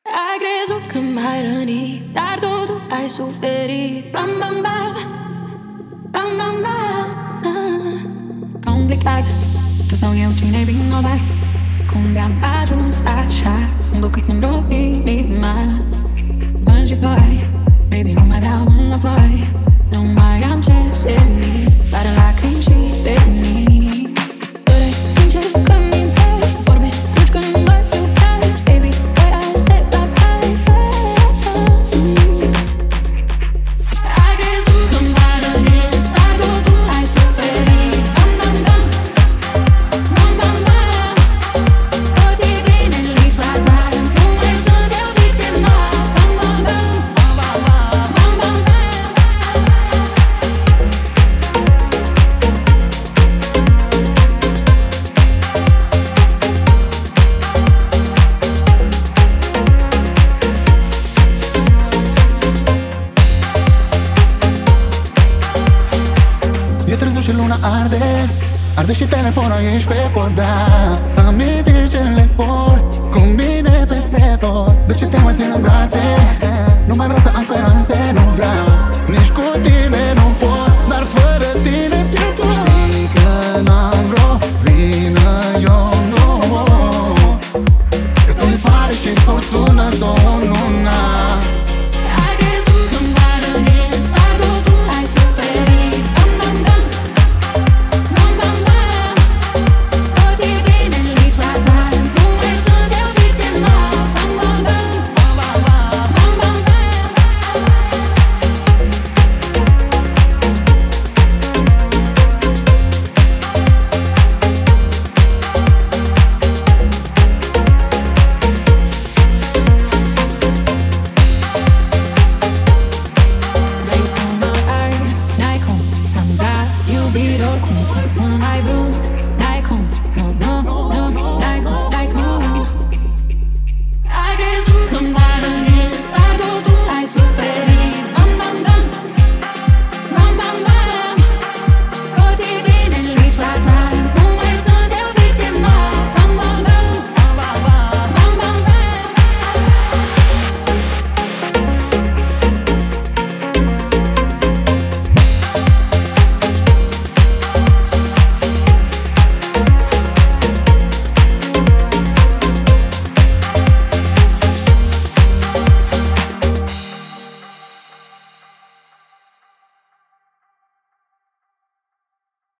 Ai crezut că m-ai rănit, dar totul ai suferit. Bam, bam, bam, bam, bam, bam. Complicat, tu sau eu, cine-i vinovat? Cum de-am ajuns așa, îmbucăți-mi inima. Vânt și ploi, baby, nu mai vreau înapoi. Nu mai am ce să nici, doar lacrimi și venit. Părei sincer că mințeai, vorbe duci că nu mă iubeai. Baby, where I say bye-bye. Ai crezut că m-ai rănit, dar totul ai suferit. Bam, bam, bam, bam, bam, bam. Tot e bine în lipsa ta, nu mai sunt eu victima. Bam, bam, bam, bam, bam, bam, bam. E târziu și luna arde, arde și telefonul, ești pe podea. Amintiri ce le port cu mine peste tot. De ce te mai țin în brațe? Nu mai vreau să am speranțe, nu vreau